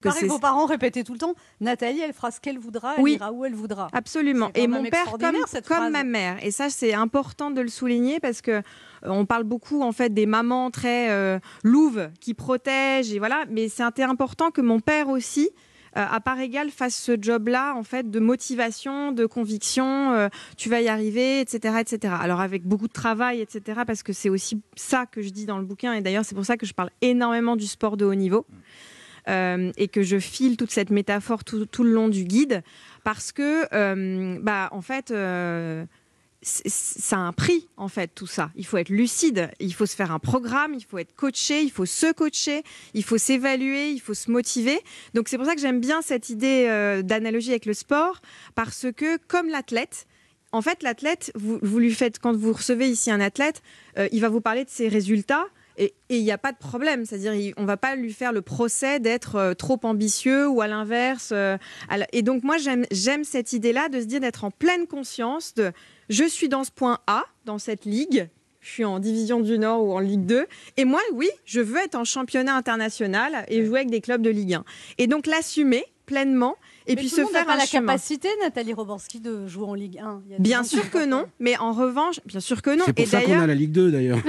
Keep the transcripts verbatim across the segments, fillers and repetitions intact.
Pareil, vos parents répétaient tout le temps, Nathalie, elle fera ce qu'elle voudra, elle oui, ira où elle voudra. Absolument. Et mon père, comme, comme ma mère. Et ça, c'est important de le souligner parce que euh, on parle beaucoup en fait des mamans très euh, louves qui protègent et voilà. Mais c'était important que mon père aussi, euh, à part égale, fasse ce job-là en fait de motivation, de conviction. Euh, tu vas y arriver, et cetera, et cetera. Alors avec beaucoup de travail, et cetera. Parce que c'est aussi ça que je dis dans le bouquin. Et d'ailleurs, c'est pour ça que je parle énormément du sport de haut niveau. Euh, et que je file toute cette métaphore tout, tout le long du guide parce que euh, bah, en fait euh, ça a un prix en fait tout ça, il faut être lucide, il faut se faire un programme, il faut être coaché, il faut se coacher, il faut s'évaluer, il faut se motiver. Donc c'est pour ça que j'aime bien cette idée euh, d'analogie avec le sport parce que comme l'athlète, en fait l'athlète, vous, vous lui faites, quand vous recevez ici un athlète, euh, il va vous parler de ses résultats. Et il n'y a pas de problème, c'est-à-dire on ne va pas lui faire le procès d'être euh, trop ambitieux ou à l'inverse. Euh, à la... Et donc moi j'aime, j'aime cette idée-là de se dire d'être en pleine conscience de je suis dans ce point A, dans cette ligue, je suis en division du Nord ou en Ligue deux, et moi oui, je veux être en championnat international et jouer avec des clubs de Ligue un. Et donc l'assumer pleinement. Et mais puis tout se le monde faire n'a pas un la chemin. capacité, Nathalie Roborski, de jouer en Ligue un. Il y a bien sûr que non, mais en revanche, bien sûr que non. C'est pour et ça qu'on a la Ligue deux d'ailleurs.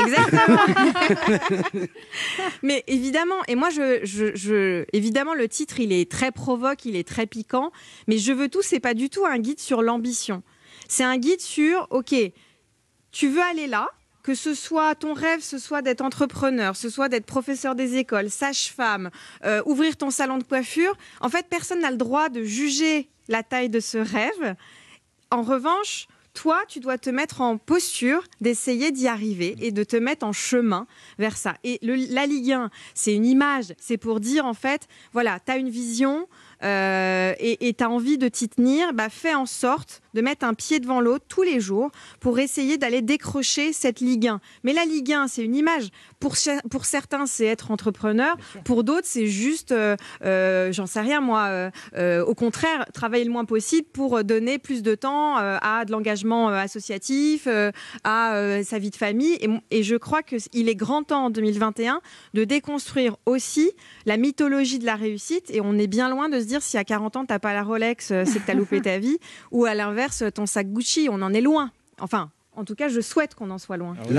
Exactement. Mais évidemment, et moi, je, je, je, évidemment, le titre, il est très provoque, il est très piquant, mais Je veux tout, c'est pas du tout un guide sur l'ambition. C'est un guide sur, ok, tu veux aller là, que ce soit ton rêve, ce soit d'être entrepreneur, ce soit d'être professeur des écoles, sage-femme, euh, ouvrir ton salon de coiffure. En fait, personne n'a le droit de juger la taille de ce rêve. En revanche, toi, tu dois te mettre en posture d'essayer d'y arriver et de te mettre en chemin vers ça. Et le, la Ligue un, c'est une image. C'est pour dire, en fait, voilà, tu as une vision euh, et tu as envie de t'y tenir, bah, fais en sorte de mettre un pied devant l'autre tous les jours pour essayer d'aller décrocher cette Ligue un. Mais la Ligue un, c'est une image. Pour, pour certains, c'est être entrepreneur. Pour d'autres, c'est juste, euh, euh, j'en sais rien moi, euh, euh, au contraire, travailler le moins possible pour donner plus de temps euh, à de l'engagement euh, associatif, euh, à euh, sa vie de famille. Et, et je crois qu'il est grand temps en deux mille vingt et un de déconstruire aussi la mythologie de la réussite. Et on est bien loin de se dire si à quarante ans, tu n'as pas la Rolex, c'est que tu as loupé ta vie. Ou à l'inverse, ton sac Gucci, on en est loin. Enfin, en tout cas, je souhaite qu'on en soit loin.